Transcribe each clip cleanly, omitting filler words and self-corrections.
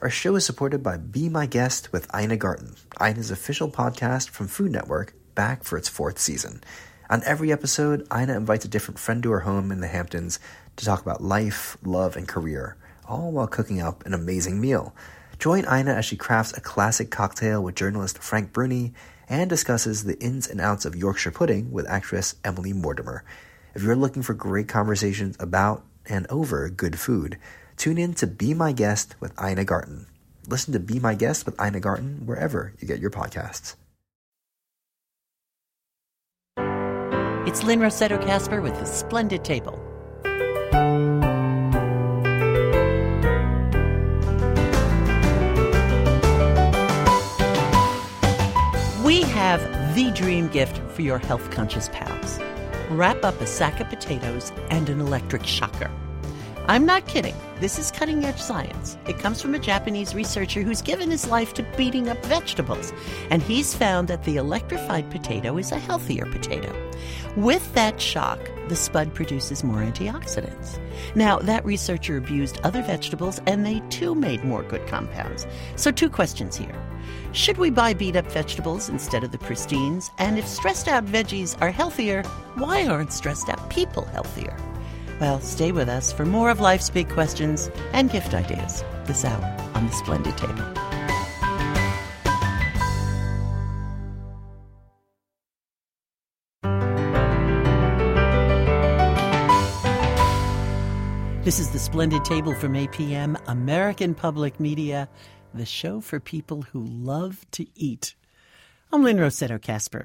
Our show is supported by Be My Guest with Ina Garten, Ina's official podcast from Food Network, back for its 4th season. On every episode, Ina invites a different friend to her home in the Hamptons to talk about life, love, and career, all while cooking up an amazing meal. Join Ina as she crafts a classic cocktail with journalist Frank Bruni and discusses the ins and outs of Yorkshire pudding with actress Emily Mortimer. If you're looking for great conversations about and over good food, tune in to Be My Guest with Ina Garten. Listen to Be My Guest with Ina Garten wherever you get your podcasts. It's Lynn Rossetto Kasper with The Splendid Table. We have the dream gift for your health-conscious pals. Wrap up a sack of potatoes and an electric shocker. I'm not kidding. This is cutting-edge science. It comes from a Japanese researcher who's given his life to beating up vegetables, and he's found that the electrified potato is a healthier potato. With that shock, the spud produces more antioxidants. Now, that researcher abused other vegetables, and they too made more good compounds. So 2 questions here. Should we buy beat-up vegetables instead of the pristines? And if stressed-out veggies are healthier, why aren't stressed-out people healthier? Well, stay with us for more of life's big questions and gift ideas this hour on The Splendid Table. This is The Splendid Table from APM, American Public Media, the show for people who love to eat. I'm Lynn Rossetto Kasper.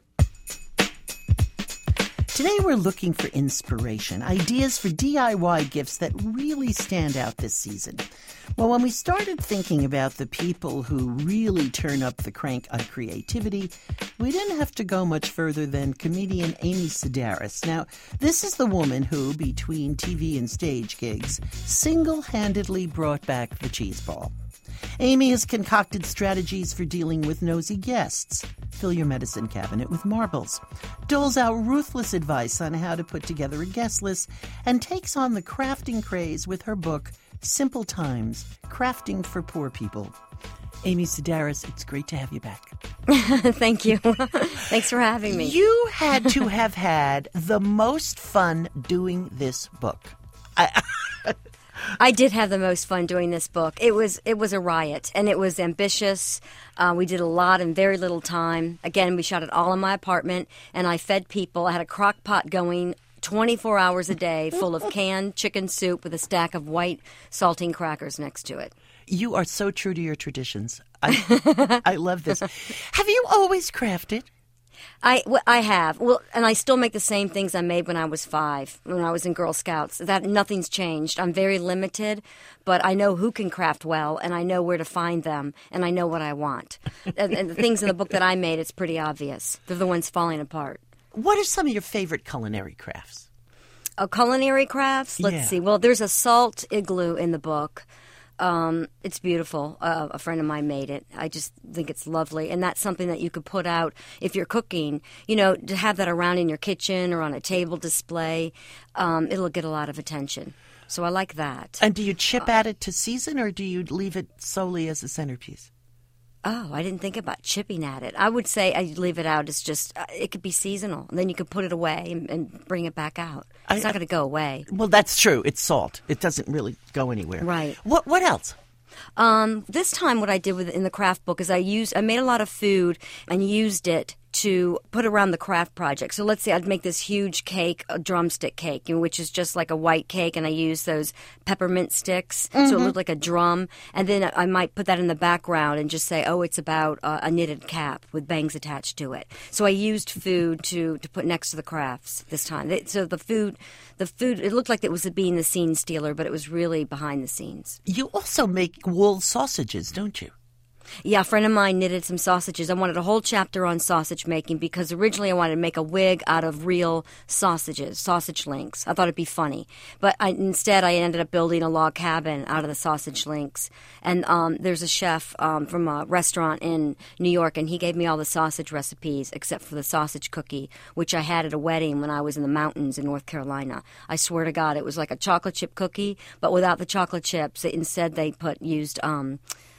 Today we're looking for inspiration, ideas for DIY gifts that really stand out this season. Well, when we started thinking about the people who really turn up the crank on creativity, we didn't have to go much further than comedian Amy Sedaris. Now, this is the woman who, between TV and stage gigs, single-handedly brought back the cheese ball. Amy has concocted strategies for dealing with nosy guests. Fill your medicine cabinet with marbles. Doles out ruthless advice on how to put together a guest list, and takes on the crafting craze with her book, Simple Times, Crafting for Poor People. Amy Sedaris, it's great to have you back. Thank you. Thanks for having me. You had to have had the most fun doing this book. I did have the most fun doing this book. It was a riot, and it was ambitious. We did a lot in very little time. Again, we shot it all in my apartment, and I fed people. I had a crock pot going 24 hours a day full of canned chicken soup with a stack of white saltine crackers next to it. You are so true to your traditions. I love this. Have you always crafted? I have. Well, and I still make the same things I made when I was 5, when I was in Girl Scouts. That nothing's changed. I'm very limited, but I know who can craft well, and I know where to find them, and I know what I want. and the things in the book that I made, it's pretty obvious. They're the ones falling apart. What are some of your favorite culinary crafts? Culinary crafts? Let's see. Well, there's a salt igloo in the book. It's beautiful. A friend of mine made it. I just think it's lovely. And that's something that you could put out if you're cooking, to have that around in your kitchen or on a table display. It'll get a lot of attention. So I like that. And do you chip at it to season, or do you leave it solely as a centerpiece? Oh, I didn't think about chipping at it. I would say I'd leave it out. It's just, it could be seasonal. And then you could put it away and bring it back out. It's not going to go away. Well, that's true. It's salt. It doesn't really go anywhere. Right. What else? This time what I did in the craft book is I made a lot of food and used it to put around the craft project. So let's say I'd make this huge cake, a drumstick cake, which is just like a white cake, and I use those peppermint sticks, so it looked like a drum. And then I might put that in the background and just say, oh, it's about a knitted cap with bangs attached to it. So I used food to put next to the crafts this time. So the food, it looked like it was being the scene stealer, but it was really behind the scenes. You also make wool sausages, don't you? Yeah, a friend of mine knitted some sausages. I wanted a whole chapter on sausage making because originally I wanted to make a wig out of real sausages, sausage links. I thought it'd be funny. But instead I ended up building a log cabin out of the sausage links. And there's a chef from a restaurant in New York, and he gave me all the sausage recipes except for the sausage cookie, which I had at a wedding when I was in the mountains in North Carolina. I swear to God, it was like a chocolate chip cookie, but without the chocolate chips. Instead they used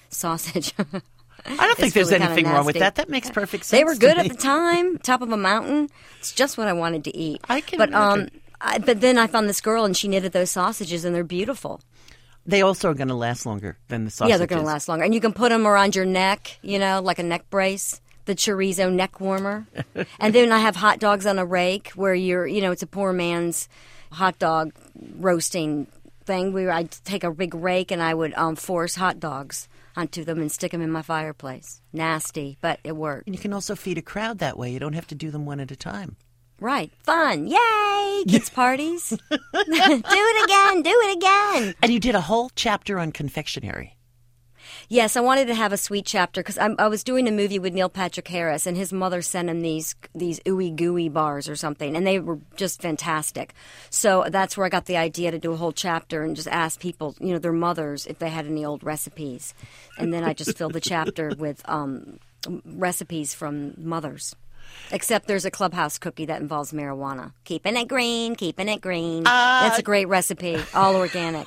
sausage. I don't think there's really anything kinda wrong with nasty. that. That makes perfect sense. They were to good me. at the time, top of a mountain. It's just what I wanted to eat. I can but imagine. But then I found this girl, and she knitted those sausages, and they're beautiful. They also are going to last longer than the sausages. Yeah, they're going to last longer. And you can put them around your neck, like a neck brace, the chorizo neck warmer. And then I have hot dogs on a rake where it's a poor man's hot dog roasting thing where I'd take a big rake and I would force hot dogs onto them and stick them in my fireplace. Nasty, but it worked. And you can also feed a crowd that way. You don't have to do them one at a time. Right. Fun. Yay! Kids' parties. Do it again. And you did a whole chapter on confectionery. Yes, I wanted to have a sweet chapter because I was doing a movie with Neil Patrick Harris, and his mother sent him these ooey gooey bars or something, and they were just fantastic. So that's where I got the idea to do a whole chapter and just ask people, their mothers, if they had any old recipes, and then I just filled the chapter with recipes from mothers. Except there's a Clubhouse cookie that involves marijuana. Keeping it green. That's a great recipe, all organic.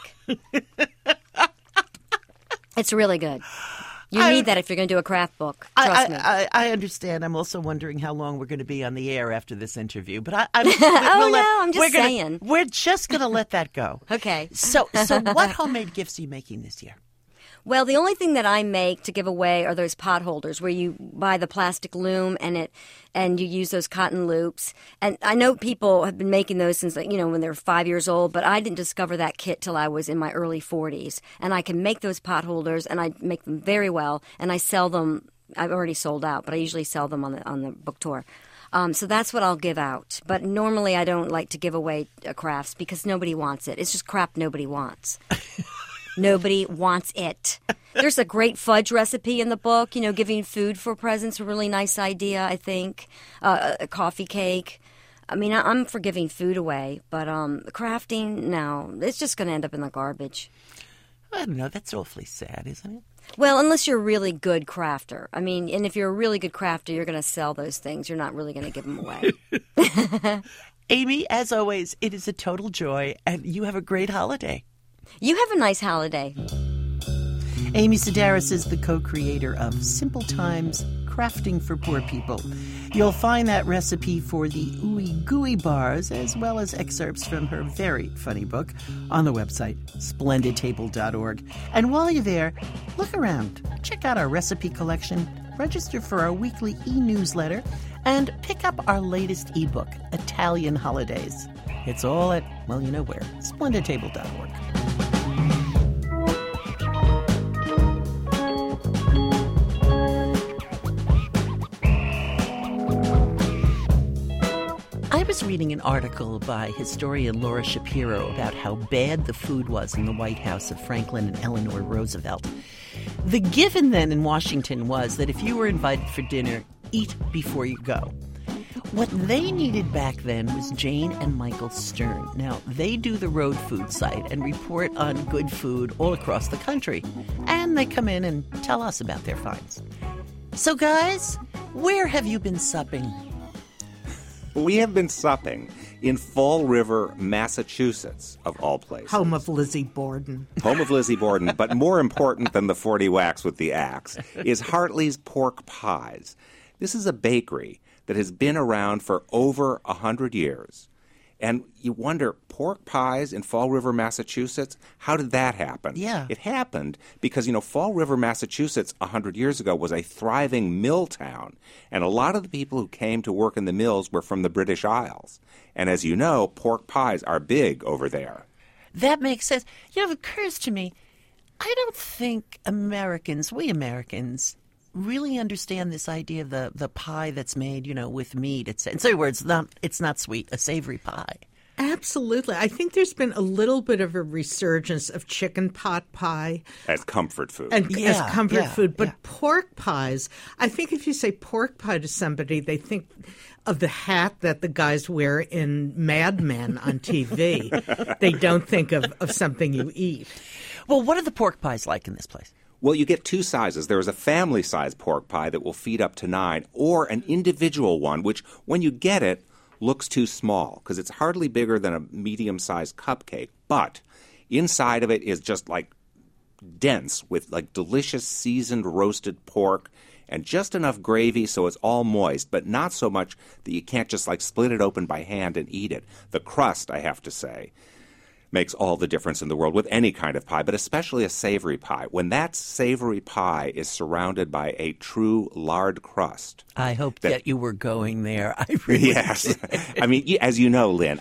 It's really good. You need that if you're going to do a craft book. Trust me. I understand. I'm also wondering how long we're going to be on the air after this interview. But I'm just saying. We're just going to let that go. Okay. So what homemade gifts are you making this year? Well, the only thing that I make to give away are those pot holders where you buy the plastic loom and you use those cotton loops. And I know people have been making those since when they were 5 years old, but I didn't discover that kit till I was in my early 40s. And I can make those pot holders, and I make them very well, and I sell them. I've already sold out, but I usually sell them on the book tour. So that's what I'll give out. But normally I don't like to give away crafts because nobody wants it. It's just crap nobody wants. Nobody wants it. There's a great fudge recipe in the book. Giving food for presents, a really nice idea, I think. A coffee cake. I mean, I'm for giving food away, but crafting, no. It's just going to end up in the garbage. I don't know. That's awfully sad, isn't it? Well, unless you're a really good crafter. I mean, and if you're a really good crafter, you're going to sell those things. You're not really going to give them away. Amy, as always, it is a total joy, and you have a great holiday. You have a nice holiday. Amy Sedaris is the co-creator of Simple Times, Crafting for Poor People. You'll find that recipe for the ooey gooey bars, as well as excerpts from her very funny book, on the website, splendidtable.org. And while you're there, look around. Check out our recipe collection, register for our weekly e-newsletter, and pick up our latest ebook, Italian Holidays. It's all at, where, splendidtable.org. I was reading an article by historian Laura Shapiro about how bad the food was in the White House of Franklin and Eleanor Roosevelt. The given then in Washington was that if you were invited for dinner, eat before you go. What they needed back then was Jane and Michael Stern. Now, they do the Road Food site and report on good food all across the country. And they come in and tell us about their finds. So, guys, where have you been supping? We have been supping in Fall River, Massachusetts, of all places. Home of Lizzie Borden. Home of Lizzie Borden. But more important than the 40 whacks with the axe is Hartley's Pork Pies. This is a bakery that has been around for over 100 years. And you wonder, pork pies in Fall River, Massachusetts? How did that happen? Yeah. It happened because, Fall River, Massachusetts 100 years ago was a thriving mill town. And a lot of the people who came to work in the mills were from the British Isles. And as you know, pork pies are big over there. That makes sense. It occurs to me, I don't think we Americans, really understand this idea of the pie that's made, with meat. In other words, it's not sweet, a savory pie. Absolutely. I think there's been a little bit of a resurgence of chicken pot pie. As comfort food. As comfort food. But pork pies, I think if you say pork pie to somebody, they think of the hat that the guys wear in Mad Men on TV. They don't think of something you eat. Well, what are the pork pies like in this place? Well, you get two sizes. There is a family-sized pork pie that will feed up to 9, or an individual one, which, when you get it, looks too small because it's hardly bigger than a medium-sized cupcake. But inside of it is just like dense with like delicious seasoned roasted pork and just enough gravy so it's all moist, but not so much that you can't just like split it open by hand and eat it. The crust, I have to say, makes all the difference in the world with any kind of pie, but especially a savory pie. When that savory pie is surrounded by a true lard crust. I hope that you were going there. I really Yes. I mean, as you know, Lynn,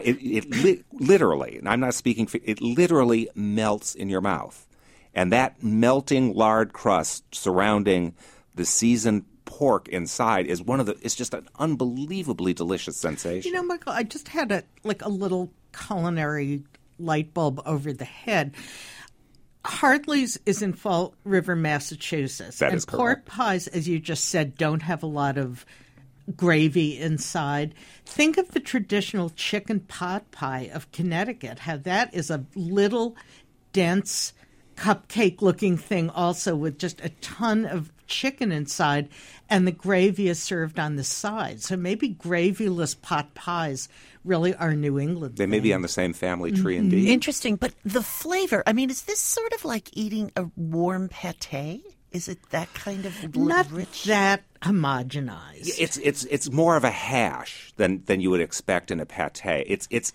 it literally, and I'm not speaking for, it literally melts in your mouth. And that melting lard crust surrounding the seasoned pork inside is it's just an unbelievably delicious sensation. You know, Michael, I just had a little culinary light bulb over the head. Hartley's is in Fall River, Massachusetts. That is pork correct. pies, as you just said, don't have a lot of gravy inside. Think of the traditional chicken pot pie of Connecticut, how that is a little dense cupcake-looking thing also with just a ton of chicken inside, and the gravy is served on the side. So maybe gravyless pot pies really are New England. They may be on the same family tree indeed. Interesting, but the flavor, I mean, is this sort of like eating a warm pate? Is it that kind of Not rich? that homogenized. It's more of a hash than you would expect in a pate. It's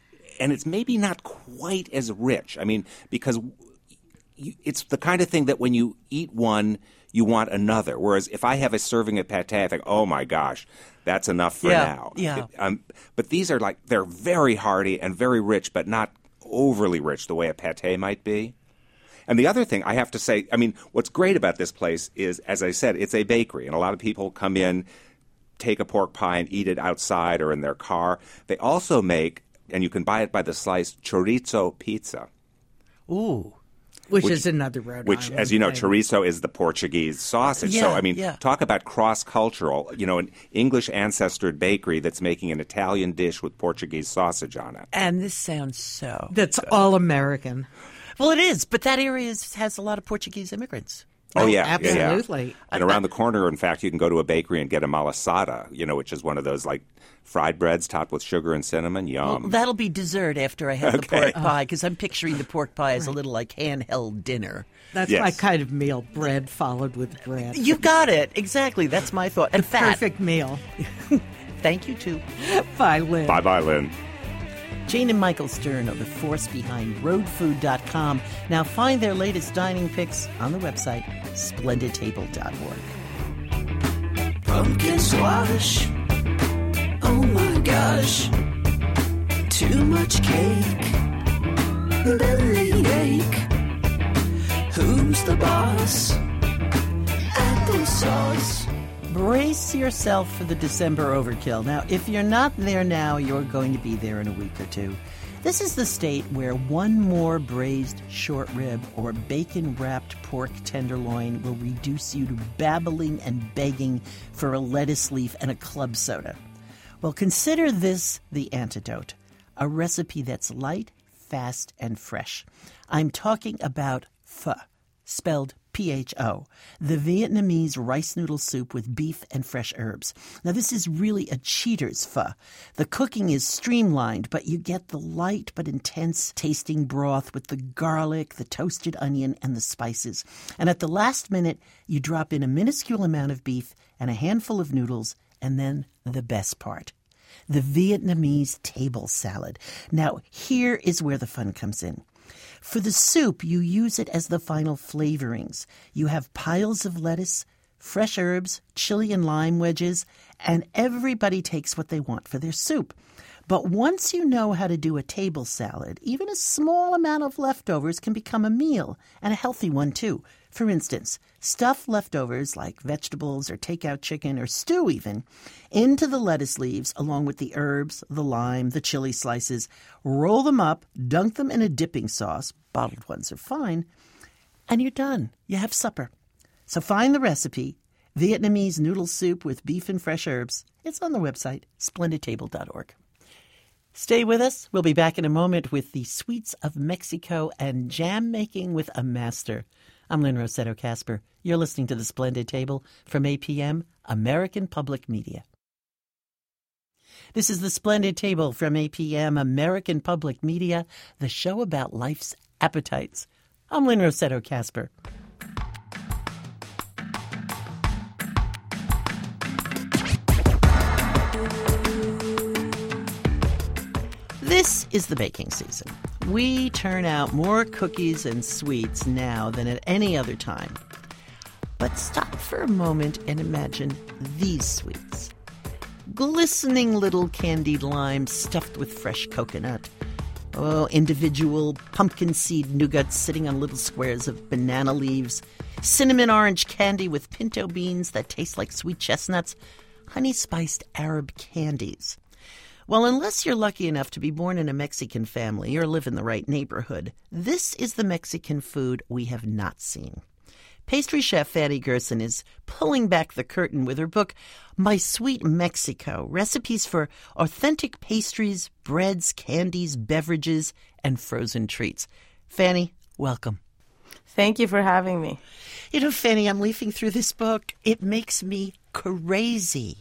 maybe not quite as rich. I mean, because it's the kind of thing that when you eat one, you want another. Whereas if I have a serving of pate, I think, oh my gosh, that's enough for now. Yeah. But these are they're very hearty and very rich, but not overly rich the way a pate might be. And the other thing I have to say, I mean, what's great about this place is, as I said, it's a bakery. And a lot of people come in, take a pork pie and eat it outside or in their car. They also make, and you can buy it by the slice, chorizo pizza. Ooh. Which is another Rhode Which, Island as you know, thing. chorizo is the Portuguese sausage. So, I mean, talk about cross-cultural, an English ancestored bakery that's making an Italian dish with Portuguese sausage on it. And this sounds so That's good. all American. Well, it is, but that area has a lot of Portuguese immigrants. Oh, yeah. Absolutely. Yeah. And around the corner, in fact, you can go to a bakery and get a malasada, which is one of those, like, fried breads topped with sugar and cinnamon. Yum. Well, that'll be dessert after I have the pork pie, because I'm picturing the pork pie as a little like handheld dinner. That's Yes. my kind of meal, bread followed with bread. You got it. Exactly. That's my thought. And fat. Perfect meal. Thank you, too. Bye, Lynn. Bye-bye, Lynn. Jane and Michael Stern are the force behind roadfood.com. Now find their latest dining picks on the website, splendidtable.org. Pumpkin squash. Oh my gosh. Too much cake. Bellyache. Who's the boss? Applesauce. Brace yourself for the December overkill. Now, if you're not there now, you're going to be there in a week or two. This is the state where one more braised short rib or bacon-wrapped pork tenderloin will reduce you to babbling and begging for a lettuce leaf and a club soda. Well, consider this the antidote, a recipe that's light, fast, and fresh. I'm talking about pho, spelled P-H-O, the Vietnamese rice noodle soup with beef and fresh herbs. Now, this is really a cheater's pho. The cooking is streamlined, but you get the light but intense tasting broth with the garlic, the toasted onion, and the spices. And at the last minute, you drop in a minuscule amount of beef and a handful of noodles, and then the best part, the Vietnamese table salad. Now, here is where the fun comes in. For the soup, you use it as the final flavorings. You have piles of lettuce, fresh herbs, chili and lime wedges, and everybody takes what they want for their soup. But once you know how to do a table salad, even a small amount of leftovers can become a meal, and a healthy one too. For instance, stuff leftovers like vegetables or takeout chicken or stew even into the lettuce leaves along with the herbs, the lime, the chili slices. Roll them up, dunk them in a dipping sauce, bottled ones are fine, and you're done. You have supper. So find the recipe, Vietnamese noodle soup with beef and fresh herbs. It's on the website, splendidtable.org. Stay with us. We'll be back in a moment with the sweets of Mexico and jam making with a master. I'm Lynn Rossetto Kasper. You're listening to The Splendid Table from APM, American Public Media. This is The Splendid Table from APM, American Public Media, the show about life's appetites. I'm Lynn Rossetto Kasper. This is the baking season. We turn out more cookies and sweets now than at any other time. But stop for a moment and imagine these sweets. Glistening little candied limes stuffed with fresh coconut. Oh, individual pumpkin seed nougats sitting on little squares of banana leaves. Cinnamon orange candy with pinto beans that taste like sweet chestnuts. Honey-spiced Arab candies. Well, unless you're lucky enough to be born in a Mexican family or live in the right neighborhood, this is the Mexican food we have not seen. Pastry chef Fanny Gerson is pulling back the curtain with her book, My Sweet Mexico, Recipes for Authentic Pastries, Breads, Candies, Beverages, and Frozen Treats. Fanny, welcome. Thank you for having me. You know, Fanny, I'm leafing through this book. It makes me crazy.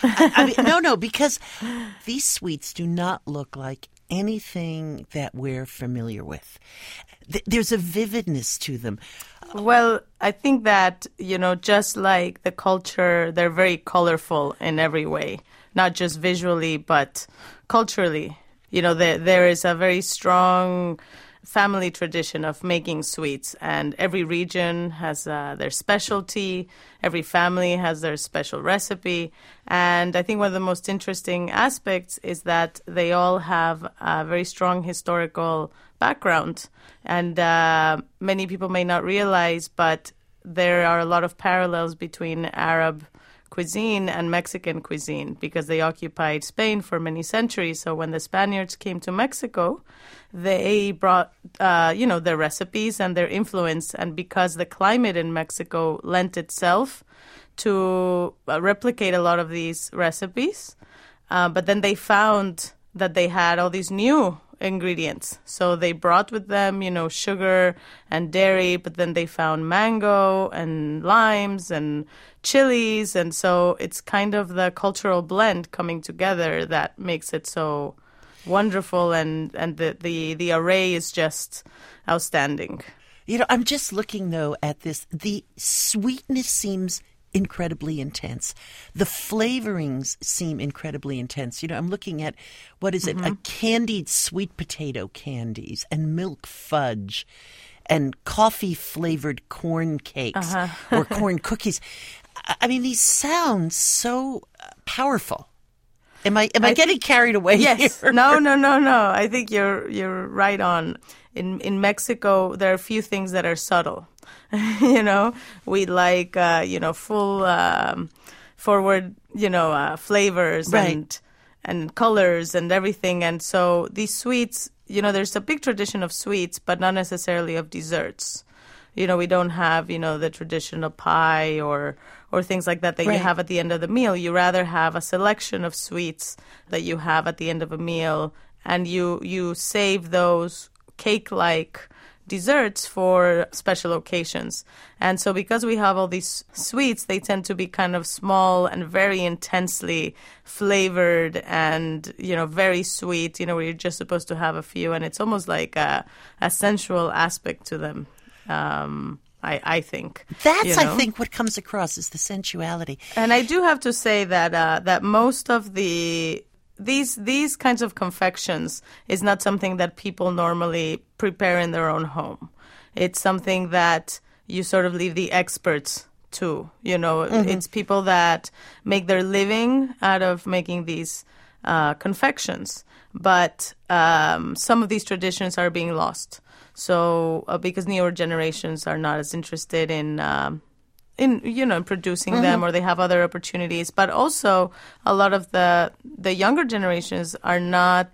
Because these sweets do not look like anything that we're familiar with. There's a vividness to them. Well, I think that, just like the culture, they're very colorful in every way, not just visually, but culturally. There is a very strong family tradition of making sweets, and every region has their specialty. Every family has their special recipe. And I think one of the most interesting aspects is that they all have a very strong historical background. And many people may not realize, but there are a lot of parallels between Arab cuisine and Mexican cuisine because they occupied Spain for many centuries. So when the Spaniards came to Mexico, they brought, their recipes and their influence. And because the climate in Mexico lent itself to replicate a lot of these recipes, but then they found that they had all these new ingredients. So they brought with them, sugar and dairy, but then they found mango and limes and chilies. And so it's kind of the cultural blend coming together that makes it so wonderful. And the array is just outstanding. I'm just looking, though, at this. The sweetness seems incredibly intense. The flavorings seem incredibly intense. I'm looking at, what is it, a candied sweet potato candies and milk fudge and coffee-flavored corn cakes or corn cookies. I mean, these sound so powerful. Am I getting carried away? Yes. Here? No. I think you're right on. In Mexico, there are a few things that are subtle. We like, full forward, flavors and colors and everything. And so these sweets, there's a big tradition of sweets, but not necessarily of desserts. We don't have, the traditional pie or things like that you have at the end of the meal. You rather have a selection of sweets that you have at the end of a meal, and you save those cake-like desserts for special occasions. And so because we have all these sweets, they tend to be kind of small and very intensely flavored and, very sweet, where you're just supposed to have a few. And it's almost like a sensual aspect to them, I think. That's, I think, what comes across is the sensuality. And I do have to say that most of these kinds of confections is not something that people normally prepare in their own home. It's something that you sort of leave the experts to. It's people that make their living out of making these confections. But some of these traditions are being lost. So because newer generations are not as interested in producing them, or they have other opportunities. But also a lot of the younger generations are not,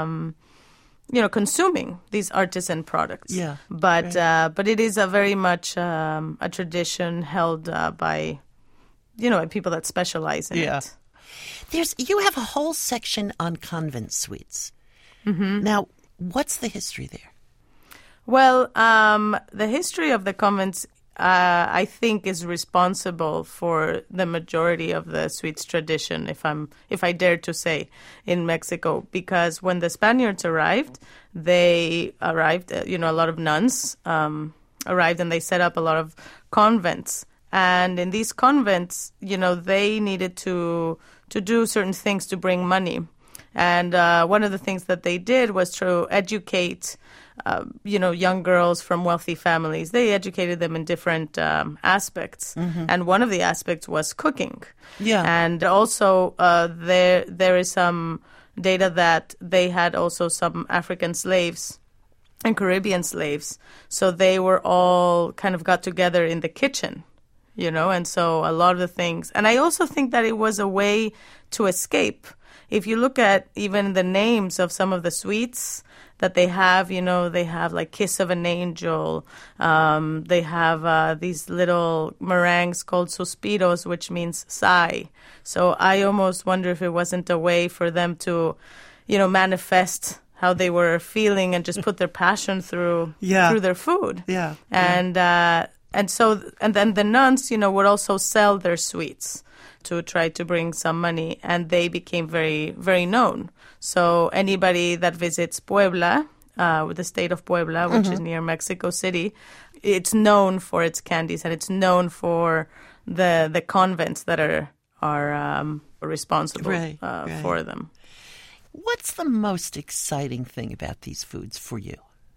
consuming these artisan products. Yeah. But it is a very much a tradition held by, by people that specialize in it. You have a whole section on convent sweets. Now, what's the history there? Well, the history of the convents I think is responsible for the majority of the sweets tradition, if I dare to say, in Mexico. Because when the Spaniards arrived, a lot of nuns arrived, and they set up a lot of convents. And in these convents, they needed to do certain things to bring money. And one of the things that they did was to educate young girls from wealthy families. They educated them in different aspects. Mm-hmm. And one of the aspects was cooking. Yeah. And also there is some data that they had also some African slaves and Caribbean slaves. So they were all kind of got together in the kitchen, and so a lot of the things. And I also think that it was a way to escape. If you look at even the names of some of the sweets that they have, they have like Kiss of an Angel. They have these little meringues called suspiros, which means sigh. So I almost wonder if it wasn't a way for them to, manifest how they were feeling and just put their passion through their food. Yeah. And then the nuns, would also sell their sweets to try to bring some money, and they became very, very known. So anybody that visits Puebla, the state of Puebla, which is near Mexico City, it's known for its candies, and it's known for the convents that are responsible for them. What's the most exciting thing about these foods for you?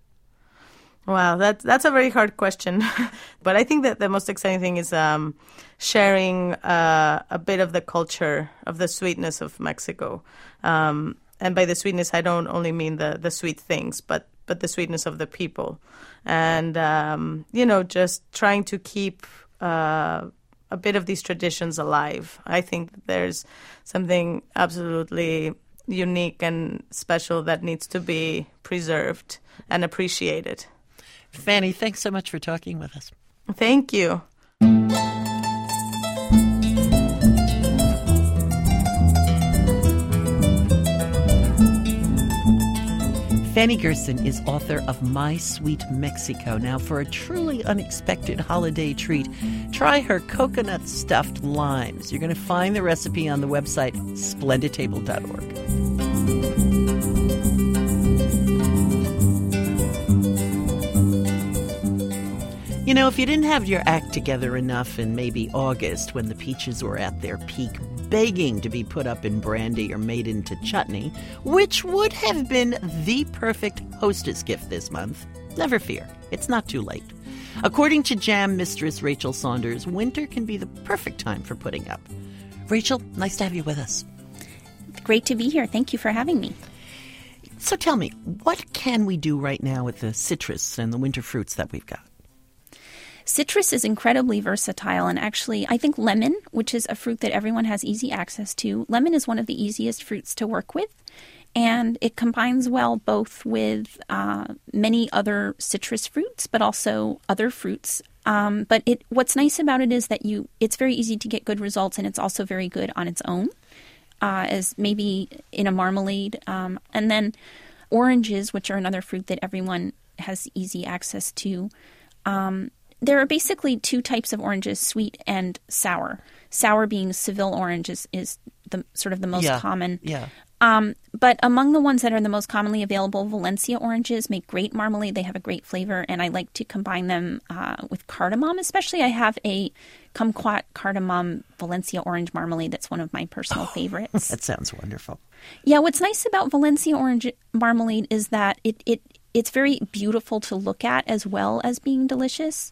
Wow, that's a very hard question. But I think that the most exciting thing is sharing a bit of the culture of the sweetness of Mexico. And by the sweetness, I don't only mean the sweet things, but the sweetness of the people. And, just trying to keep a bit of these traditions alive. I think there's something absolutely unique and special that needs to be preserved and appreciated. Fanny, thanks so much for talking with us. Thank you. Fanny Gerson is author of My Sweet Mexico. Now, for a truly unexpected holiday treat, try her coconut stuffed limes. You're going to find the recipe on the website splendidtable.org. If you didn't have your act together enough in maybe August when the peaches were at their peak, begging to be put up in brandy or made into chutney, which would have been the perfect hostess gift this month, never fear, it's not too late. According to jam mistress Rachel Saunders, winter can be the perfect time for putting up. Rachel, nice to have you with us. Great to be here. Thank you for having me. So tell me, what can we do right now with the citrus and the winter fruits that we've got? Citrus is incredibly versatile, and actually I think lemon, which is a fruit that everyone has easy access to, lemon is one of the easiest fruits to work with, and it combines well both with many other citrus fruits, but also other fruits. But what's nice about it is that it's very easy to get good results, and it's also very good on its own, as maybe in a marmalade. And then oranges, which are another fruit that everyone has easy access to. There are basically two types of oranges, sweet and sour. Sour being Seville orange is the sort of the most common. Yeah. But among the ones that are the most commonly available, Valencia oranges make great marmalade. They have a great flavor, and I like to combine them with cardamom. Especially, I have a kumquat cardamom Valencia orange marmalade that's one of my personal favorites. That sounds wonderful. Yeah, what's nice about Valencia orange marmalade is that it's very beautiful to look at as well as being delicious.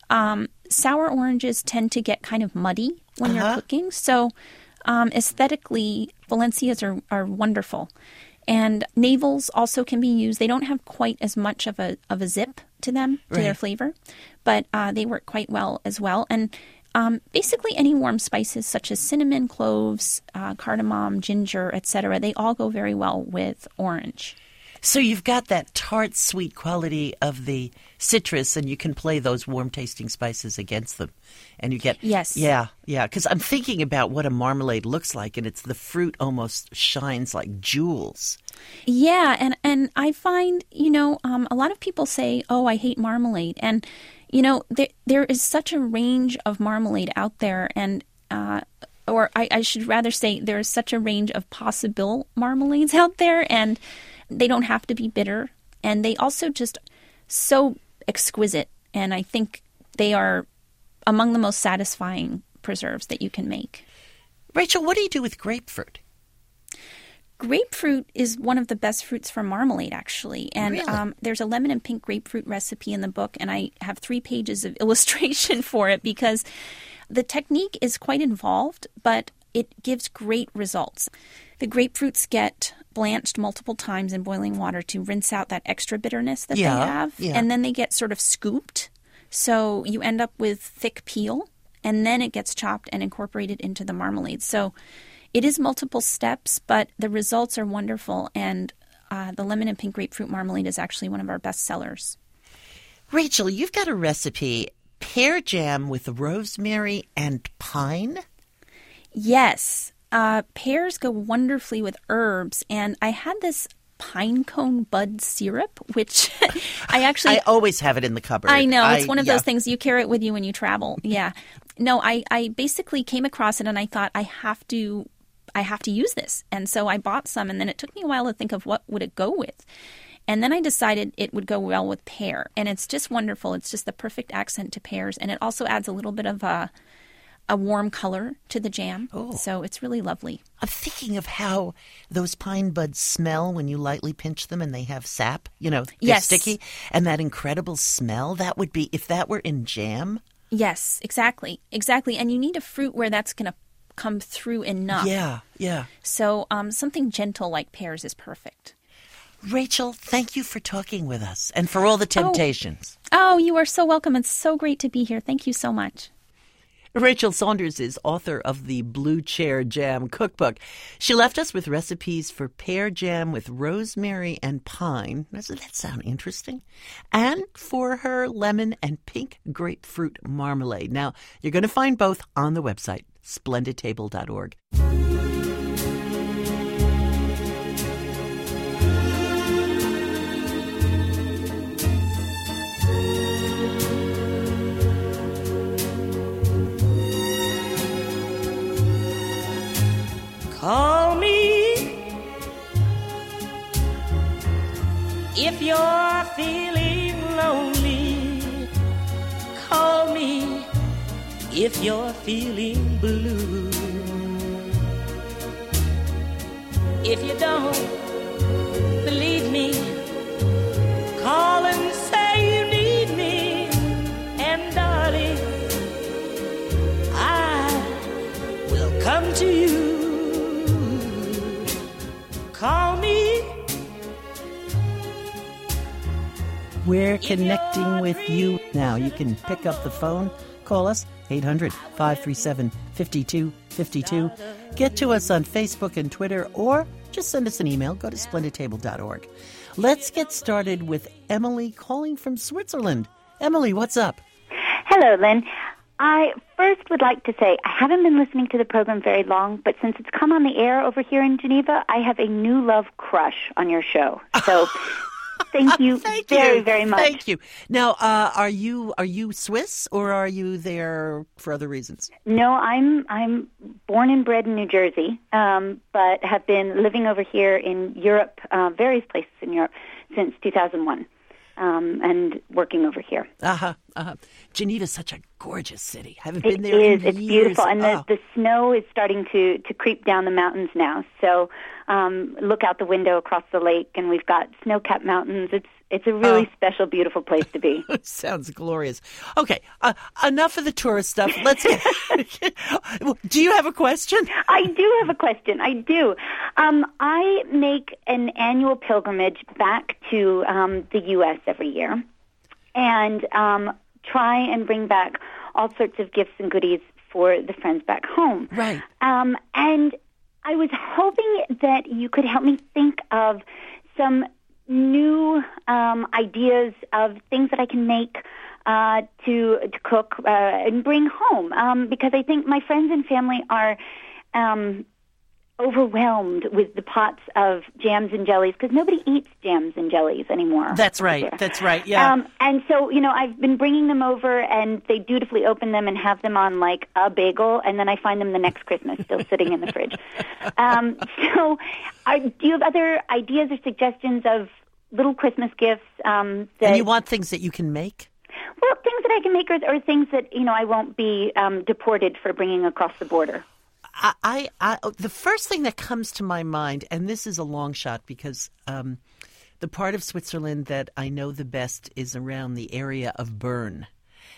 Sour oranges tend to get kind of muddy when you're cooking, so aesthetically, Valencias are wonderful. And navels also can be used. They don't have quite as much of a zip to them, to their flavor, but they work quite well as well. And basically any warm spices such as cinnamon, cloves, cardamom, ginger, etc., they all go very well with orange. So you've got that tart, sweet quality of the citrus, and you can play those warm-tasting spices against them. And you get... Yes. Yeah, because I'm thinking about what a marmalade looks like, and it's the fruit almost shines like jewels. Yeah, and I find, a lot of people say, oh, I hate marmalade. And, You know, there is such a range of marmalade out there, and or I should rather say there is such a range of possible marmalades out there, and they don't have to be bitter, and they also just so exquisite, and I think they are among the most satisfying preserves that you can make. Rachel, what do you do with grapefruit? Grapefruit is one of the best fruits for marmalade, actually. And Really? There's a lemon and pink grapefruit recipe in the book, and I have 3 pages of illustration for it because the technique is quite involved, but it gives great results. The grapefruits get blanched multiple times in boiling water to rinse out that extra bitterness that they have. Yeah. And then they get sort of scooped. So you end up with thick peel, and then it gets chopped and incorporated into the marmalade. So it is multiple steps, but the results are wonderful, and the lemon and pink grapefruit marmalade is actually one of our best sellers. Rachel, you've got a recipe, pear jam with rosemary and pine? Yes, pears go wonderfully with herbs, and I had this pine cone bud syrup, which I always have it in the cupboard. I know. It's one of those things you carry it with you when you travel. Yeah. No, I basically came across it, and I thought I have to use this. And so I bought some, and then it took me a while to think of what would it go with. And then I decided it would go well with pear. And it's just wonderful. It's just the perfect accent to pears. And it also adds a little bit of a warm color to the jam. Oh. So it's really lovely. I'm thinking of how those pine buds smell when you lightly pinch them and they have sap. You know, they're Yes. sticky. And that incredible smell, that would be, if that were in jam. Yes, exactly. Exactly. And you need a fruit where that's going to come through enough. Yeah. So something gentle like pears is perfect. Rachel, thank you for talking with us and for all the temptations. Oh, you are so welcome. It's so great to be here. Thank you so much. Rachel Saunders is author of the Blue Chair Jam Cookbook. She left us with recipes for pear jam with rosemary and pine. Doesn't that sound interesting? And for her lemon and pink grapefruit marmalade. Now, you're going to find both on the website, splendidtable.org. Call me if you're feeling lonely. Call me if you're feeling blue. If you don't believe me, call and say you need me. And darling, I will come to you. Call me. We're connecting with you now. You can pick up the phone, call us, 800-537-5252. Get to us on Facebook and Twitter, or just send us an email. Go to splendidtable.org. Let's get started with Emily calling from Switzerland. Emily, what's up? Hello, Lynn. I first would like to say I haven't been listening to the program very long, but since it's come on the air over here in Geneva, I have a new love crush on your show. So thank you very much. Thank you. Now, are you Swiss, or are you there for other reasons? No, I'm born and bred in New Jersey, but have been living over here in Europe, various places in Europe, since 2001. And working over here. Geneva's such a gorgeous city. I haven't been there in in It's years. beautiful, and the snow is starting to creep down the mountains now. So look out the window across the lake, and we've got snow-capped mountains. It's a really special, beautiful place to be. Sounds glorious. Okay, enough of the tourist stuff. Let's get... Do you have a question? I do have a question. I do. I make an annual pilgrimage back to the U.S. every year, and try and bring back all sorts of gifts and goodies for the friends back home. Right. And I was hoping that you could help me think of some new ideas of things that I can make to cook and bring home, because I think my friends and family are overwhelmed with the pots of jams and jellies because nobody eats jams and jellies anymore. That's right. That's right. Yeah. And so, I've been bringing them over, and they dutifully open them and have them on like a bagel, and then I find them the next Christmas still sitting in the fridge. Do you have other ideas or suggestions of little Christmas gifts? And you want things that you can make? Well, things that I can make or things that, I won't be deported for bringing across the border. The first thing that comes to my mind, and this is a long shot because the part of Switzerland that I know the best is around the area of Bern.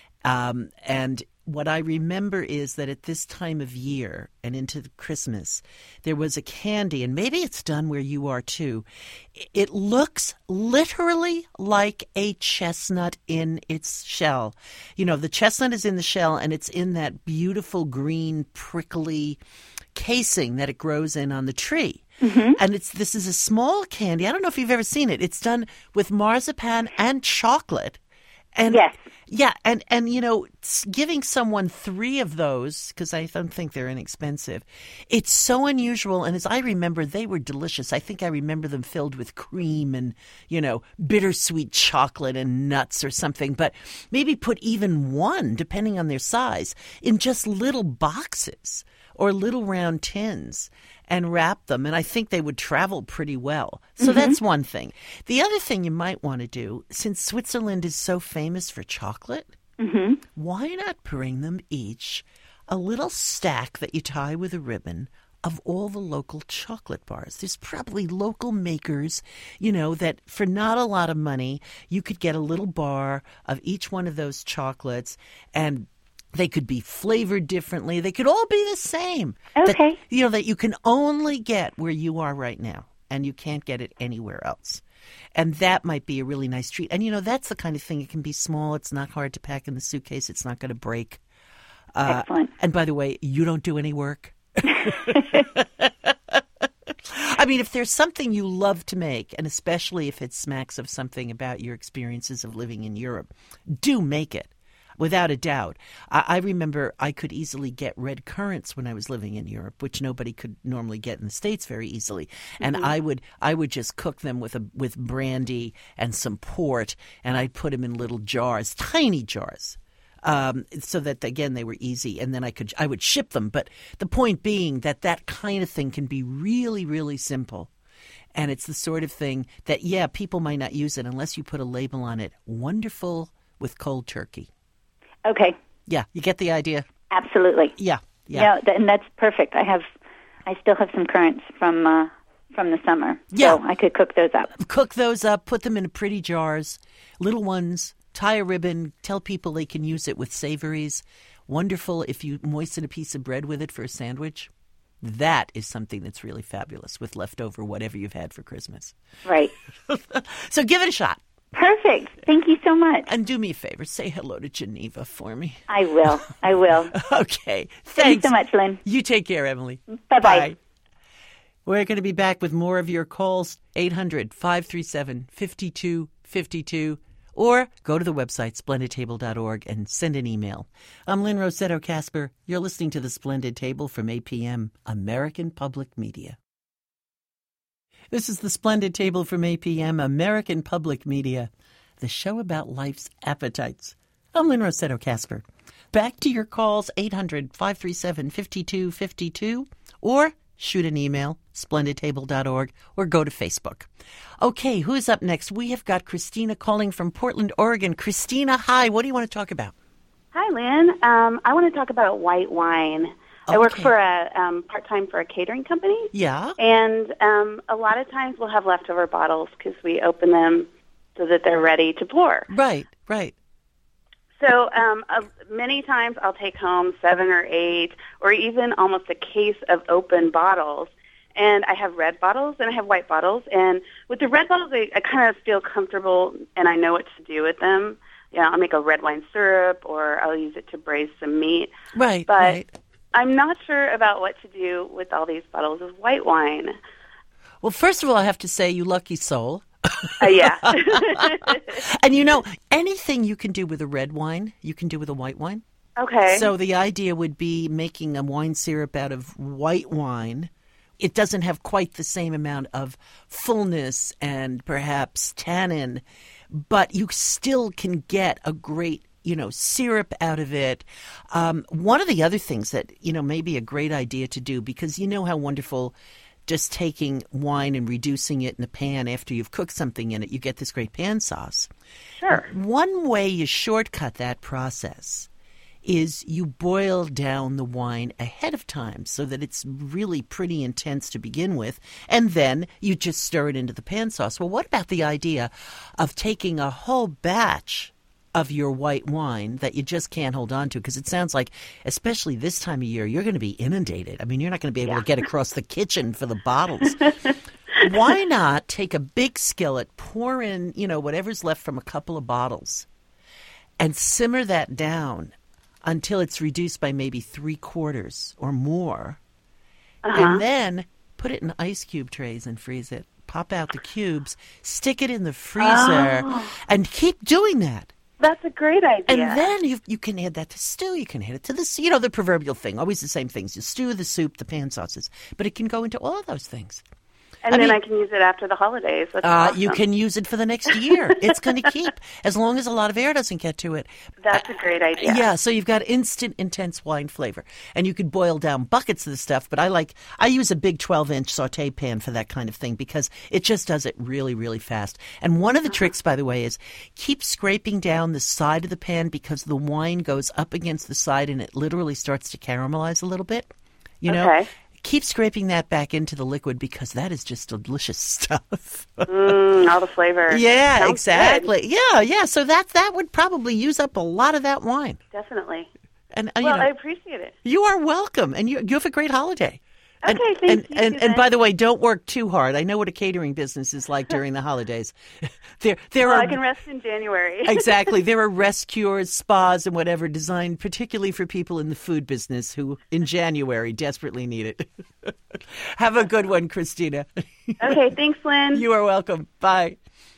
And what I remember is that at this time of year and into Christmas, there was a candy, and maybe it's done where you are too. It looks literally like a chestnut in its shell. The chestnut is in the shell, and it's in that beautiful green, prickly casing that it grows in on the tree. Mm-hmm. And this is a small candy. I don't know if you've ever seen it. It's done with marzipan and chocolate. And yes. Yeah, and giving someone 3 of those, because I don't think they're inexpensive, it's so unusual. And as I remember, they were delicious. I think I remember them filled with cream and, bittersweet chocolate and nuts or something. But maybe put even 1, depending on their size, in just little boxes or little round tins and wrap them. And I think they would travel pretty well. So that's one thing. The other thing you might want to do, since Switzerland is so famous for chocolate, why not bring them each a little stack that you tie with a ribbon of all the local chocolate bars? There's probably local makers, that for not a lot of money, you could get a little bar of each one of those chocolates, and they could be flavored differently. They could all be the same. Okay. That you can only get where you are right now, and you can't get it anywhere else. And that might be a really nice treat. And, that's the kind of thing. It can be small. It's not hard to pack in the suitcase. It's not going to break. Excellent. And by the way, you don't do any work. I mean, if there's something you love to make, and especially if it smacks of something about your experiences of living in Europe, do make it. Without a doubt. I remember I could easily get red currants when I was living in Europe, which nobody could normally get in the States very easily. And I would just cook them with brandy and some port, and I'd put them in little jars, tiny jars, so that, again, they were easy. And then I would ship them. But the point being that kind of thing can be really, really simple. And it's the sort of thing that, people might not use it unless you put a label on it. Wonderful with cold turkey. Okay. Yeah, you get the idea. Absolutely. Yeah. And that's perfect. I still have some currants from the summer, so I could cook those up. Cook those up. Put them in pretty jars, little ones. Tie a ribbon. Tell people they can use it with savories. Wonderful if you moisten a piece of bread with it for a sandwich. That is something that's really fabulous with leftover whatever you've had for Christmas. Right. So give it a shot. Perfect. Thank you so much. And do me a favor. Say hello to Geneva for me. I will. Okay. Thanks. Thanks so much, Lynn. You take care, Emily. Bye-bye. Bye. We're going to be back with more of your calls, 800-537-5252, or go to the website, splendidtable.org, and send an email. I'm Lynn Rossetto Kasper. You're listening to The Splendid Table from APM, American Public Media. This is The Splendid Table from APM, American Public Media, the show about life's appetites. I'm Lynn Rossetto Kasper. Back to your calls, 800-537-5252, or shoot an email, splendidtable.org, or go to Facebook. Okay, who's up next? We have got Christina calling from Portland, Oregon. Christina, hi. What do you want to talk about? Hi, Lynn. I want to talk about white wine. Okay. I work for part-time for a catering company. Yeah. And a lot of times we'll have leftover bottles because we open them so that they're ready to pour. Right. So many times I'll take home 7 or 8 or even almost a case of open bottles. And I have red bottles and I have white bottles. And with the red bottles, I kind of feel comfortable and I know what to do with them. I'll make a red wine syrup or I'll use it to braise some meat. Right, but right. I'm not sure about what to do with all these bottles of white wine. Well, first of all, I have to say, you lucky soul. Yeah. And anything you can do with a red wine, you can do with a white wine. Okay. So the idea would be making a wine syrup out of white wine it doesn't have quite the same amount of fullness and perhaps tannin, but you still can get a great, syrup out of it. One of the other things that, may be a great idea to do, because you know how wonderful just taking wine and reducing it in a pan after you've cooked something in it, you get this great pan sauce. Sure. One way you shortcut that process is you boil down the wine ahead of time so that it's really pretty intense to begin with, and then you just stir it into the pan sauce. Well, what about the idea of taking a whole batch of your white wine that you just can't hold on to? Because it sounds like, especially this time of year, you're going to be inundated. I mean, you're not going to be able to get across the kitchen for the bottles. Why not take a big skillet, pour in, whatever's left from a couple of bottles, and simmer that down until it's reduced by maybe 3/4 or more, and then put it in ice cube trays and freeze it. Pop out the cubes, stick it in the freezer, and keep doing that. That's a great idea. And then you can add that to stew. You can add it to the proverbial thing, always the same things: the stew, the soup, the pan sauces. But it can go into all of those things. And then I can use it after the holidays. That's awesome. You can use it for the next year. It's going to keep, as long as a lot of air doesn't get to it. That's a great idea. Yeah, so you've got instant, intense wine flavor. And you could boil down buckets of the stuff, but I use a big 12-inch saute pan for that kind of thing because it just does it really, really fast. And one of the tricks, by the way, is keep scraping down the side of the pan because the wine goes up against the side and it literally starts to caramelize a little bit. Okay. Keep scraping that back into the liquid because that is just delicious stuff. All the flavor. Yeah, Sounds exactly. good. Yeah. So that would probably use up a lot of that wine. Definitely. And I appreciate it. You are welcome, and you have a great holiday. Okay, thank you. And by the way, don't work too hard. I know what a catering business is like during the holidays. I can rest in January. Exactly. There are rest cures, spas, and whatever designed particularly for people in the food business who, in January, desperately need it. Have a good one, Christina. Okay, thanks, Lynn. You are welcome. Bye.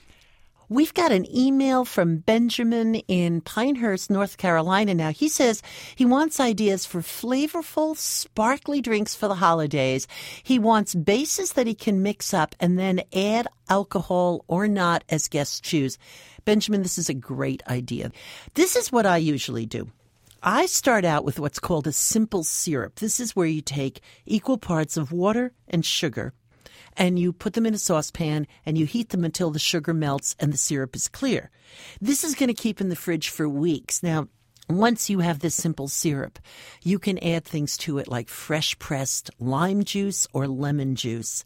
We've got an email from Benjamin in Pinehurst, North Carolina now. He says he wants ideas for flavorful, sparkly drinks for the holidays. He wants bases that he can mix up and then add alcohol or not as guests choose. Benjamin, this is a great idea. This is what I usually do. I start out with what's called a simple syrup. This is where you take equal parts of water and sugar, and you put them in a saucepan, and you heat them until the sugar melts and the syrup is clear. This is going to keep in the fridge for weeks. Now, once you have this simple syrup, you can add things to it like fresh pressed lime juice or lemon juice.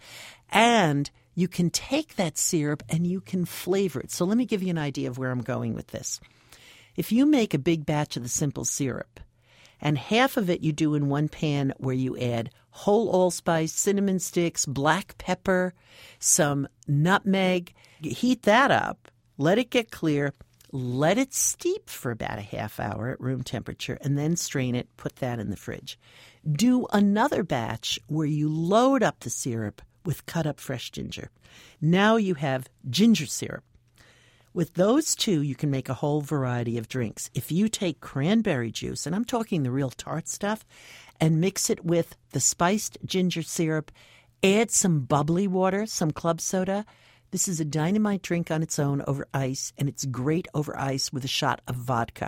And you can take that syrup and you can flavor it. So let me give you an idea of where I'm going with this. If you make a big batch of the simple syrup, and half of it you do in one pan where you add whole allspice, cinnamon sticks, black pepper, some nutmeg. You heat that up, let it get clear, let it steep for about a half hour at room temperature, and then strain it, put that in the fridge. Do another batch where you load up the syrup with cut up fresh ginger. Now you have ginger syrup. With those two, you can make a whole variety of drinks. If you take cranberry juice, and I'm talking the real tart stuff, and mix it with the spiced ginger syrup, add some bubbly water, some club soda. This is a dynamite drink on its own over ice, and it's great over ice with a shot of vodka.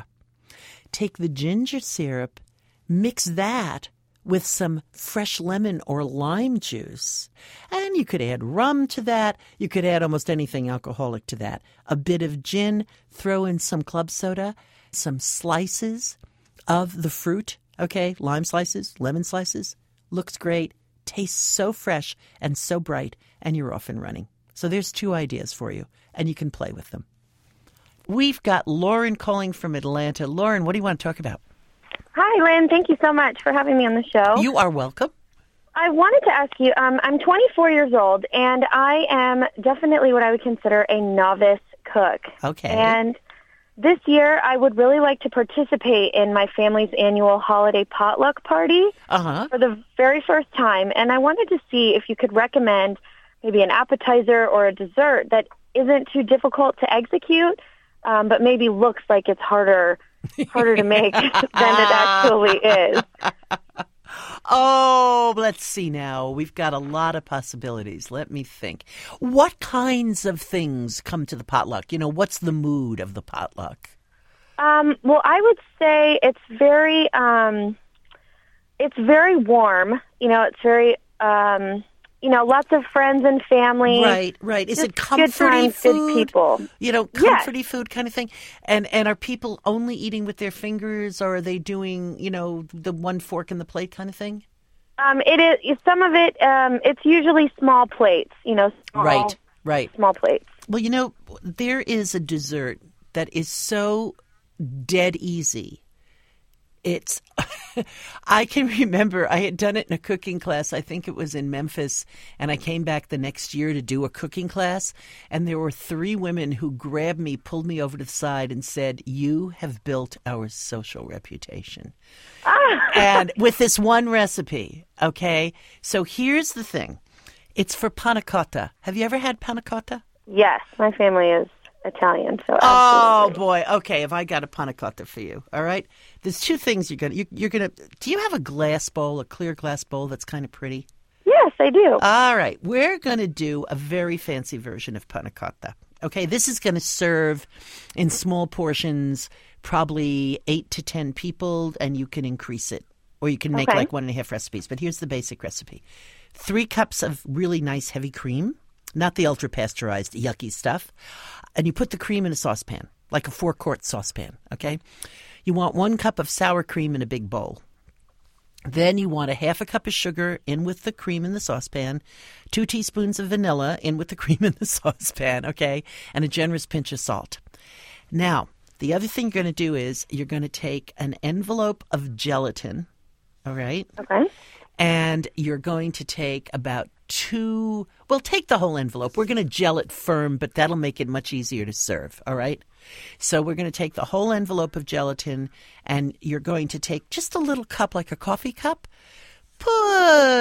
Take the ginger syrup, mix that with some fresh lemon or lime juice. And you could add rum to that. You could add almost anything alcoholic to that. A bit of gin, throw in some club soda, some slices of the fruit, okay, lime slices, lemon slices. Looks great, tastes so fresh and so bright, and you're off and running. So there's two ideas for you, and you can play with them. We've got Lauren calling from Atlanta. Lauren, what do you want to talk about? Hi, Lynn. Thank you so much for having me on the show. You are welcome. I wanted to ask you, I'm 24 years old, and I am definitely what I would consider a novice cook. Okay. And this year, I would really like to participate in my family's annual holiday potluck party for the very first time. And I wanted to see if you could recommend maybe an appetizer or a dessert that isn't too difficult to execute, but maybe looks like it's harder to make than it actually is. Oh, let's see now. We've got a lot of possibilities. Let me think. What kinds of things come to the potluck? You know, what's the mood of the potluck? Well, I would say it's very warm. You know, it's very, lots of friends and family. Right. Is it comforty good times, food? Good people. You know, comforty food kind of thing. And are people only eating with their fingers, or are they doing, you know, the one fork in the plate kind of thing? It is some of it. It's usually small plates. You know, right. Small plates. Well, you know, there is a dessert that is so dead easy. It's, I can remember I had done it in a cooking class. I think it was in Memphis. And I came back the next year to do a cooking class. And there were 3 women who grabbed me, pulled me over to the side and said, "You have built our social reputation." And with this one recipe, okay? So here's the thing. It's for panna cotta. Have you ever had panna cotta? Yes, my family is Italian, so absolutely. Oh boy. Okay, have I got a panna cotta for you? All right. There's 2 things you're gonna. Do you have a glass bowl, a clear glass bowl that's kind of pretty? Yes, I do. All right, we're gonna do a very fancy version of panna cotta. Okay, this is gonna serve in small portions, probably 8 to 10 people, and you can increase it, or you can make like 1.5 recipes. But here's the basic recipe: 3 cups of really nice heavy cream. Not the ultra-pasteurized, yucky stuff. And you put the cream in a saucepan, like a 4-quart saucepan, okay? You want 1 cup of sour cream in a big bowl. Then you want 1/2 cup of sugar in with the cream in the saucepan, 2 teaspoons of vanilla in with the cream in the saucepan, okay? And a generous pinch of salt. Now, the other thing you're going to do is you're going to take an envelope of gelatin, all right? Okay. And you're going to take about 2, well, take the whole envelope. We're going to gel it firm, but that'll make it much easier to serve, all right? So we're going to take the whole envelope of gelatin, and you're going to take just a little cup, like a coffee cup, put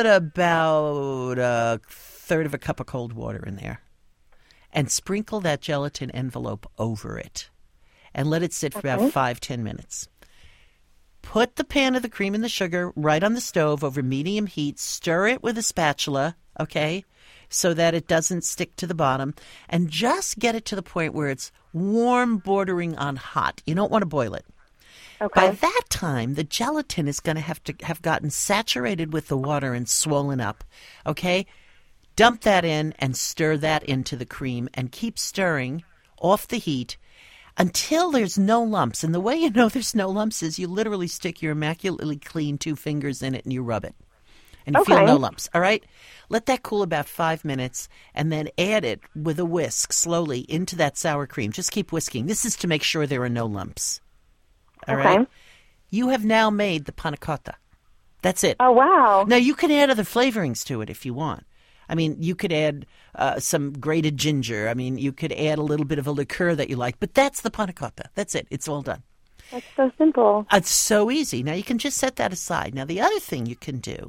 about 1/3 of a cup of cold water in there, and sprinkle that gelatin envelope over it, and let it sit for about 5-10 minutes. Put the pan of the cream and the sugar right on the stove over medium heat. Stir it with a spatula, okay, so that it doesn't stick to the bottom. And just get it to the point where it's warm, bordering on hot. You don't want to boil it. Okay. By that time, the gelatin is going to have gotten saturated with the water and swollen up, okay? Dump that in and stir that into the cream and keep stirring off the heat until there's no lumps. And the way you know there's no lumps is you literally stick your immaculately clean 2 fingers in it and you rub it. And you feel no lumps, all right? Let that cool about 5 minutes and then add it with a whisk slowly into that sour cream. Just keep whisking. This is to make sure there are no lumps. All right? You have now made the panna cotta. That's it. Oh, wow. Now, you can add other flavorings to it if you want. I mean, you could add some grated ginger. I mean, you could add a little bit of a liqueur that you like. But that's the panna cotta. That's it. It's all done. That's so simple. It's so easy. Now, you can just set that aside. Now, the other thing you can do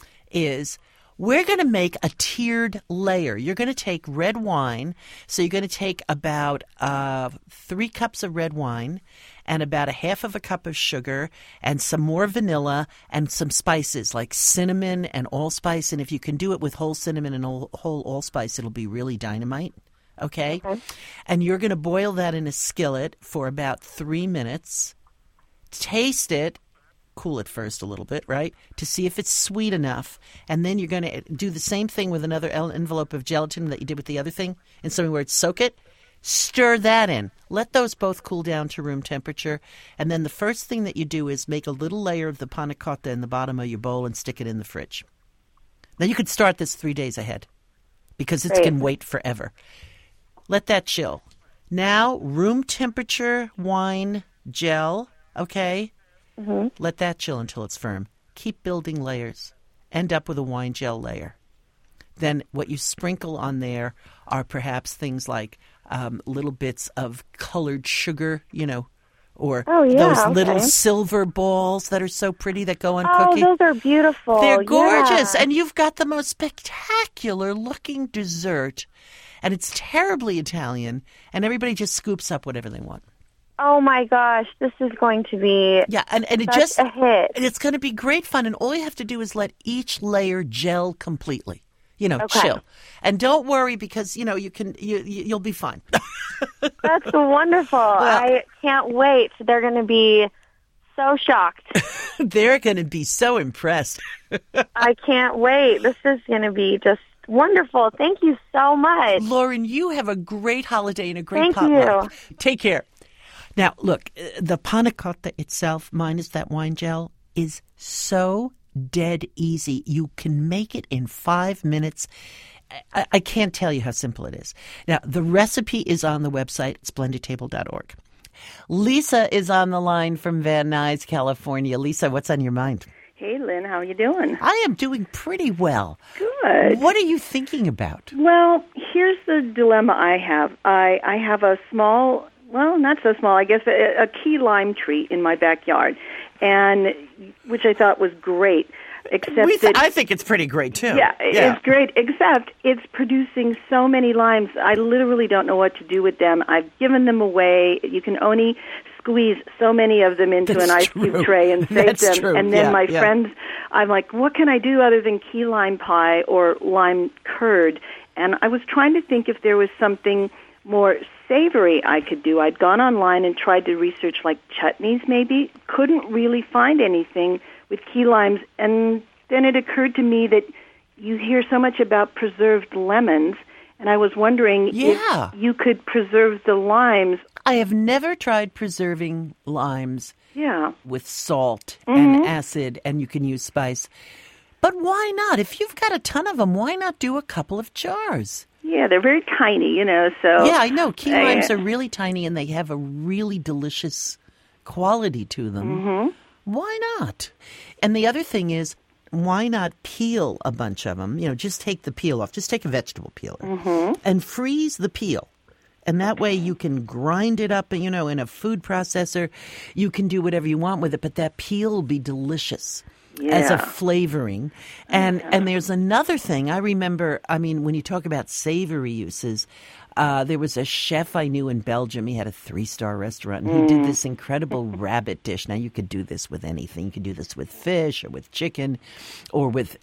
is we're going to make a tiered layer. You're going to take red wine. So you're going to take about 3 cups of red wine and about 1/2 cup of sugar and some more vanilla and some spices like cinnamon and allspice. And if you can do it with whole cinnamon and whole allspice, it'll be really dynamite. Okay? And you're going to boil that in a skillet for about 3 minutes. Taste it. Cool it first a little bit, right, to see if it's sweet enough. And then you're going to do the same thing with another envelope of gelatin that you did with the other thing in something where it's soak it. Stir that in. Let those both cool down to room temperature. And then the first thing that you do is make a little layer of the panna cotta in the bottom of your bowl and stick it in the fridge. Now, you could start this 3 days ahead because it can wait forever. Let that chill. Now, room temperature wine gel, okay? Let that chill until it's firm. Keep building layers. End up with a wine gel layer. Then what you sprinkle on there are perhaps things like little bits of colored sugar, you know, or those little silver balls that are so pretty that go on cookies. Oh, those are beautiful. They're gorgeous. And you've got the most spectacular looking dessert. And it's terribly Italian. And everybody just scoops up whatever they want. Oh my gosh, this is going to be and it such just a hit. And it's going to be great fun, and all you have to do is let each layer gel completely. Okay. Chill, and don't worry because you'll be fine. That's wonderful. I can't wait. They're going to be so shocked. They're going to be so impressed. I can't wait. This is going to be just wonderful. Thank you so much. Lauren, you have a great holiday and a great Thank potluck. you. Take care. Now, look, the panna cotta itself, minus that wine gel, is so dead easy. You can make it in 5 minutes. I can't tell you how simple it is. Now, the recipe is on the website, splendidtable.org. Lisa is on the line from Van Nuys, California. Lisa, what's on your mind? Hey, Lynn, how are you doing? I am doing pretty well. Good. What are you thinking about? Well, here's the dilemma I have. I have a small, well, not so small, I guess, a key lime tree in my backyard, and which I thought was great. Except I think it's pretty great, too. Yeah, it's great, except it's producing so many limes, I literally don't know what to do with them. I've given them away. You can only squeeze so many of them into an ice cube tray and save them. True. And then my friends, I'm like, what can I do other than key lime pie or lime curd? And I was trying to think if there was something more savory I could do. I'd gone online and tried to research like chutneys maybe. Couldn't really find anything with key limes. And then it occurred to me that you hear so much about preserved lemons, and I was wondering if you could preserve the limes. I have never tried preserving limes with salt Mm-hmm. and acid, and you can use spice. But why not? If you've got a ton of them, why not do a couple of jars? Yeah, they're very tiny, so... Yeah, I know. Key limes are really tiny, and they have a really delicious quality to them. Mm-hmm. Why not? And the other thing is, why not peel a bunch of them? Just take the peel off. Just take a vegetable peeler and freeze the peel. And that way you can grind it up, in a food processor. You can do whatever you want with it, but that peel will be delicious as a flavoring. And there's another thing. I remember, when you talk about savory uses, there was a chef I knew in Belgium. He had a 3-star restaurant, and he did this incredible rabbit dish. Now, you could do this with anything. You could do this with fish or with chicken or with,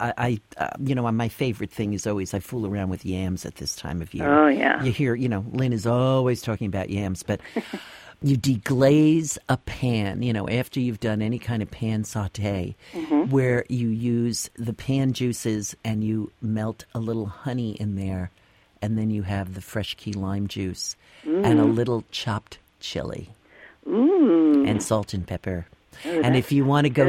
my favorite thing is always I fool around with yams at this time of year. Oh, yeah. You hear, Lynn is always talking about yams, but you deglaze a pan, after you've done any kind of pan saute, where you use the pan juices and you melt a little honey in there. And then you have the fresh key lime juice and a little chopped chili and salt and pepper. Oh, and if you want to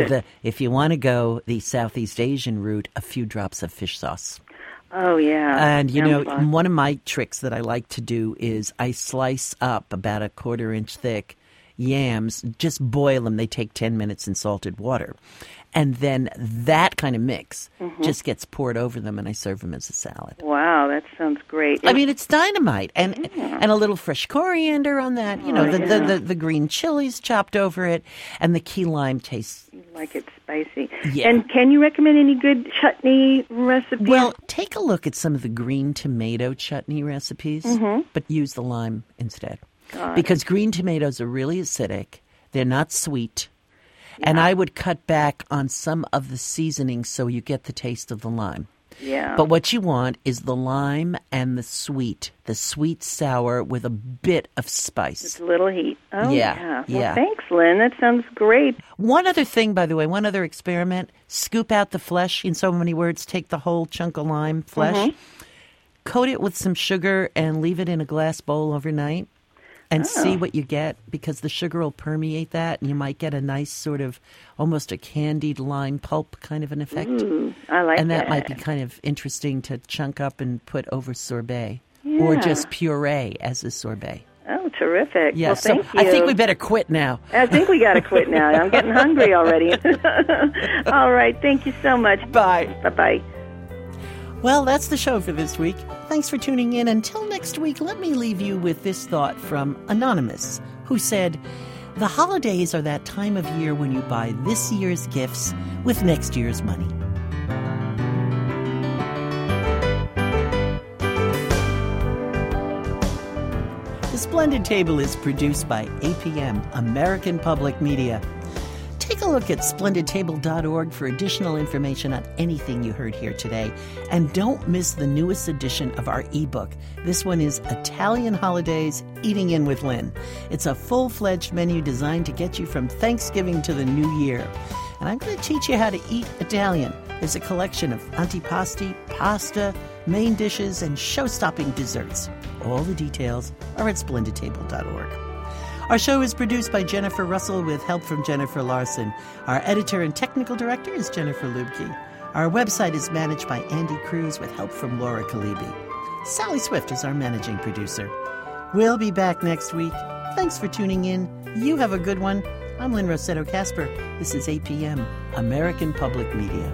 go the Southeast Asian route, a few drops of fish sauce. Oh, yeah. And, one of my tricks that I like to do is I slice up about a 1/4 inch thick yams, just boil them. They take 10 minutes in salted water. And then that kind of mix just gets poured over them, and I serve them as a salad. Wow, that sounds great. It's dynamite, and a little fresh coriander on that. The green chilies chopped over it, and the key lime tastes. Like it's spicy. Yeah. And can you recommend any good chutney recipes? Well, take a look at some of the green tomato chutney recipes, but use the lime instead. Because green tomatoes are really acidic. They're not sweet. And I would cut back on some of the seasonings so you get the taste of the lime. Yeah. But what you want is the lime and the sweet sour with a bit of spice. With a little heat. Oh, yeah. Well, thanks, Lynn. That sounds great. One other thing, by the way, one other experiment. Scoop out the flesh, in so many words. Take the whole chunk of lime flesh, coat it with some sugar, and leave it in a glass bowl overnight. And see what you get, because the sugar will permeate that, and you might get a nice sort of almost a candied lime pulp kind of an effect. Ooh, I like that. And that might be kind of interesting to chunk up and put over sorbet, or just puree as a sorbet. Oh, terrific. Yeah, well, thank you. I think we better quit now. I think we got to quit now. I'm getting hungry already. All right. Thank you so much. Bye. Bye-bye. Well, that's the show for this week. Thanks for tuning in. Until next week, let me leave you with this thought from Anonymous, who said, "The holidays are that time of year when you buy this year's gifts with next year's money." Splendid Table is produced by APM, American Public Media. Take a look at splendidtable.org for additional information on anything you heard here today. And don't miss the newest edition of our ebook. This one is Italian Holidays, Eating In with Lynn. It's a full-fledged menu designed to get you from Thanksgiving to the New Year. And I'm going to teach you how to eat Italian. There's a collection of antipasti, pasta, main dishes, and show-stopping desserts. All the details are at splendidtable.org. Our show is produced by Jennifer Russell with help from Jennifer Larson. Our editor and technical director is Jennifer Lubke. Our website is managed by Andy Cruz with help from Laura Kalibi. Sally Swift is our managing producer. We'll be back next week. Thanks for tuning in. You have a good one. I'm Lynn Rossetto Kasper. This is APM, American Public Media.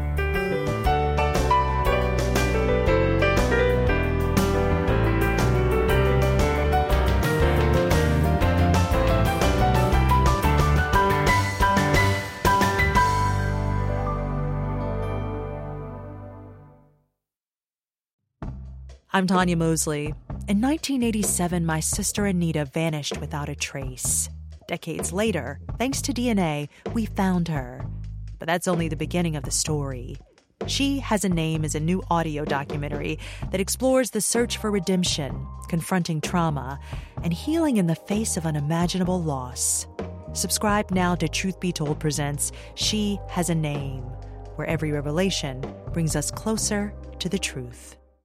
I'm Tanya Mosley. In 1987, my sister Anita vanished without a trace. Decades later, thanks to DNA, we found her. But that's only the beginning of the story. She Has a Name is a new audio documentary that explores the search for redemption, confronting trauma, and healing in the face of unimaginable loss. Subscribe now to Truth Be Told presents She Has a Name, where every revelation brings us closer to the truth.